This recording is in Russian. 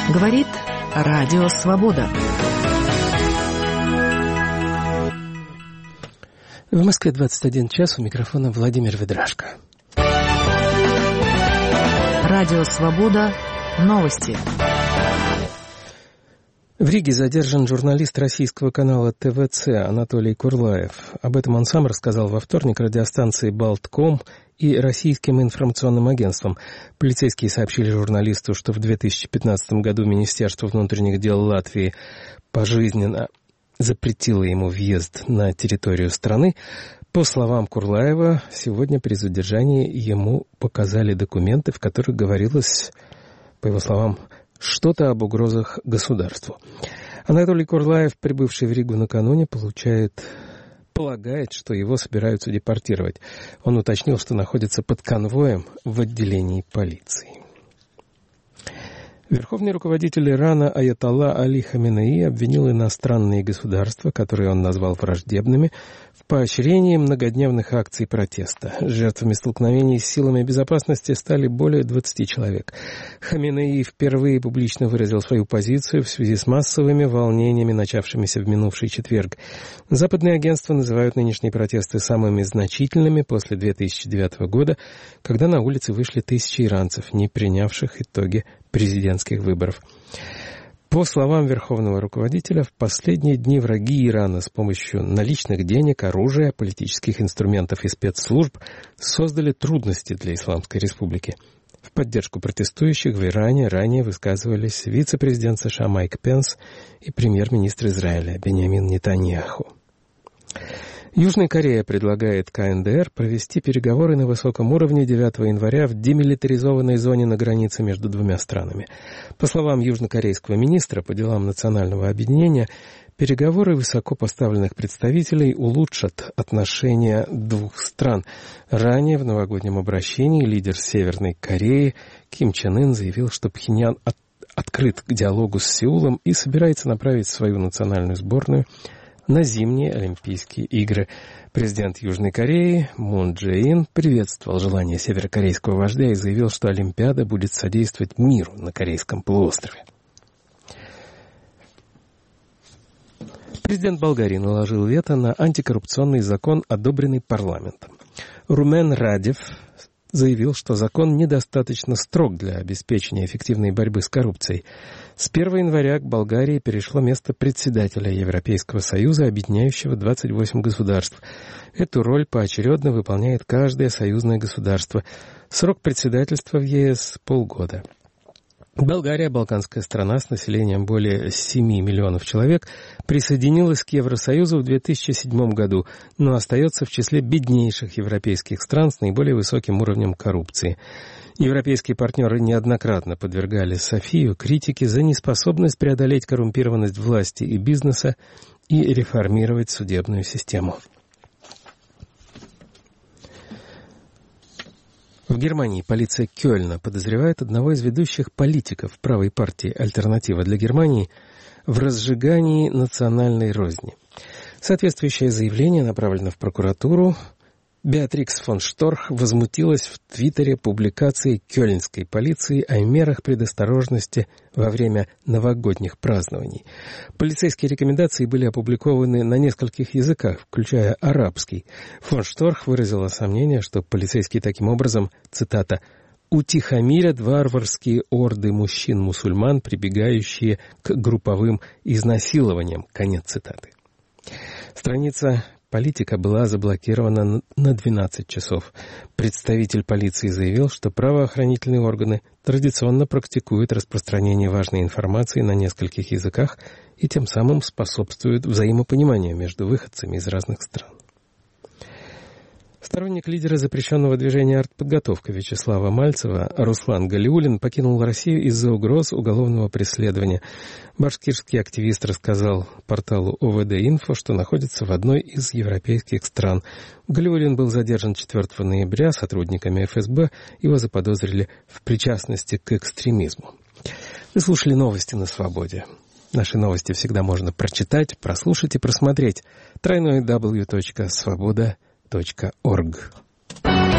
Говорит Радио Свобода. В Москве 21 час, у микрофона Владимир Ведрашко. Радио Свобода. Новости. В Риге задержан журналист российского канала ТВЦ Анатолий Курлаев. Об этом он сам рассказал во вторник радиостанции «Балтком» и российским информационным агентством. Полицейские сообщили журналисту, что в 2015 году Министерство внутренних дел Латвии пожизненно запретило ему въезд на территорию страны. По словам Курлаева, сегодня при задержании ему показали документы, в которых говорилось, по его словам, что-то об угрозах государству. Анатолий Курлаев, прибывший в Ригу накануне, полагает, что его собираются депортировать. Он уточнил, что находится под конвоем в отделении полиции. Верховный руководитель Ирана Аятолла Али Хаменеи обвинил иностранные государства, которые он назвал враждебными, в поощрении многодневных акций протеста. Жертвами столкновений с силами безопасности стали более 20 человек. Хаменеи впервые публично выразил свою позицию в связи с массовыми волнениями, начавшимися в минувший четверг. Западные агентства называют нынешние протесты самыми значительными после 2009 года, когда на улицы вышли тысячи иранцев, не принявших итоги президентских выборов. По словам верховного руководителя, в последние дни враги Ирана с помощью наличных денег, оружия, политических инструментов и спецслужб создали трудности для Исламской Республики. В поддержку протестующих в Иране ранее высказывались вице-президент США Майк Пенс и премьер-министр Израиля Биньямин Нетаньяху. Южная Корея предлагает КНДР провести переговоры на высоком уровне 9 января в демилитаризованной зоне на границе между двумя странами. По словам южнокорейского министра по делам национального объединения, переговоры высокопоставленных представителей улучшат отношения двух стран. Ранее в новогоднем обращении лидер Северной Кореи Ким Чен Ын заявил, что Пхеньян открыт к диалогу с Сеулом и собирается направить свою национальную сборную на зимние Олимпийские игры. Президент Южной Кореи Мун Чжэ Ин приветствовал желание северокорейского вождя и заявил, что Олимпиада будет содействовать миру на Корейском полуострове. Президент Болгарии наложил вето на антикоррупционный закон, одобренный парламентом. Румен Радев заявил, что закон недостаточно строг для обеспечения эффективной борьбы с коррупцией. С 1 января к Болгарии перешло место председателя Европейского Союза, объединяющего 28 государств. Эту роль поочередно выполняет каждое союзное государство. Срок председательства в ЕС – полгода. Болгария, балканская страна с населением более 7 миллионов человек, присоединилась к Евросоюзу в 2007 году, но остается в числе беднейших европейских стран с наиболее высоким уровнем коррупции. Европейские партнеры неоднократно подвергали Софию критике за неспособность преодолеть коррумпированность власти и бизнеса и реформировать судебную систему. В Германии полиция Кёльна подозревает одного из ведущих политиков правой партии «Альтернатива для Германии» в разжигании национальной розни. Соответствующее заявление направлено в прокуратуру. Беатрикс фон Шторх возмутилась в Твиттере публикацией кёльнской полиции о мерах предосторожности во время новогодних празднований. Полицейские рекомендации были опубликованы на нескольких языках, включая арабский. Фон Шторх выразила сомнение, что полицейские таким образом, цитата, «утихомирят варварские орды мужчин-мусульман, прибегающие к групповым изнасилованиям». Конец цитаты. Страница «Политика» была заблокирована на 12 часов. Представитель полиции заявил, что правоохранительные органы традиционно практикуют распространение важной информации на нескольких языках и тем самым способствуют взаимопониманию между выходцами из разных стран. Сторонник лидера запрещенного движения «Артподготовка» Вячеслава Мальцева Руслан Галиуллин покинул Россию из-за угроз уголовного преследования. Башкирский активист рассказал порталу ОВД-Инфо, что находится в одной из европейских стран. Галиуллин был задержан 4 ноября сотрудниками ФСБ. Его заподозрили в причастности к экстремизму. Вы слушали новости на свободе. Наши новости всегда можно прочитать, прослушать и просмотреть. www.svoboda.org.